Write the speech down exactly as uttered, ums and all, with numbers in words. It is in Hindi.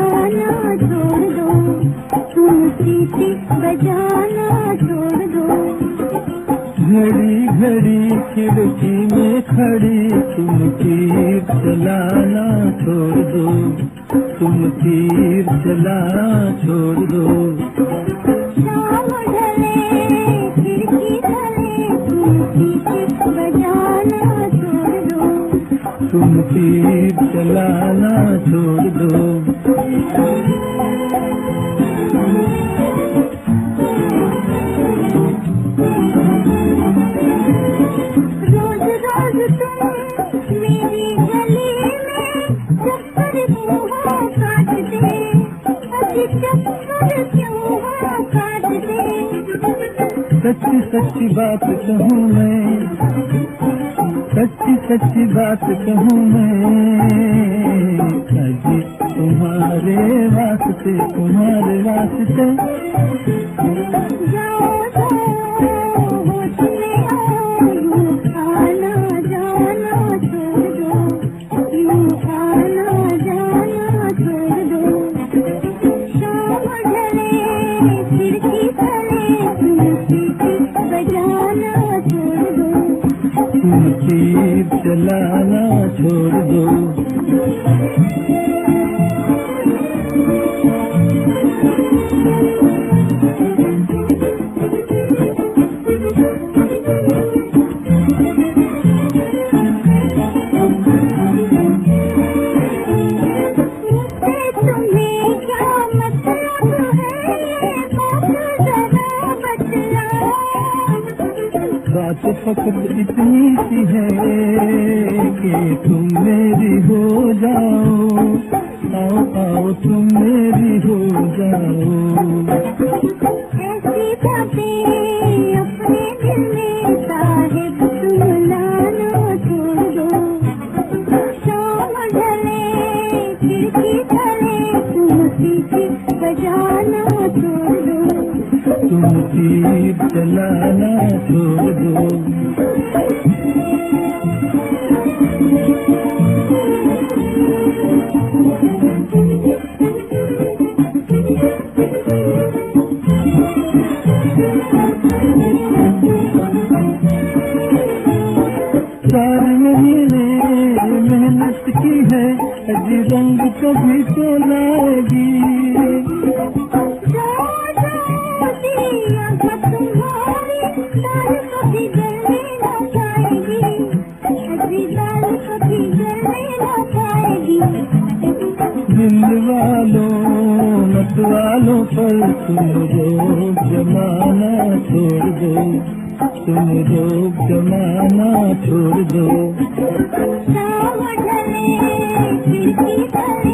बजाना छोड़ दो, तुम सीटी बजाना छोड़ दो। घड़ी घड़ी खिड़की में खड़ी तुम तीर चलाना छोड़ दो, तुम तीर चलाना छोड़ दो। शाम ढले खिड़की तले तुम सीटी बजाना छोड़ दो, तुम तीर चलाना छोड़ दो। रोज रोज तुम मेरी गली में चक्कर क्यों काटते, अभी चक्कर क्यों काटते। सच्ची सच्ची बात कहूँ मैं, सच्ची सच्ची बात कहूँ मैं, अजी तुम्हारे वास्ते, तुम्हारे वास्ते। जाओ जाओ होश में आओ, यूं आना जाना छोड़ दो, यूं आना जाना छोड़ दो। शाम ढले खिड़की तले तुम सीटी बजाना छोड़ दो, तुम तीर चलाना छोड़ दो। तुम्हें क्या मतलब है जरा बतलाओ। बात फकत इतनी सी है कि तुम मेरी हो जाओ, आओ आओ तुम मेरी हो जाओ। ऐसी बातें अपने दिल में साहिब तुम लाना छोड़ दो। शाम ढले खिड़की तले तुम सीटी बजाना छोड़ दो, तुम तीर चलाना छोड़ दो। चार महीने मेहनत की है, अजी रंग कभी तो लाएगी। जाओ जाओ दिया तुम्हारी दाल कभी गलने न जाएगी, अजी दाल कभी गलने न जाएगी। दिल वालों मत वालों पर तुम रोक जमाना छोड़ दो, तुम रोक जमाना छोड़ दो। शाम ढले खिड़की तले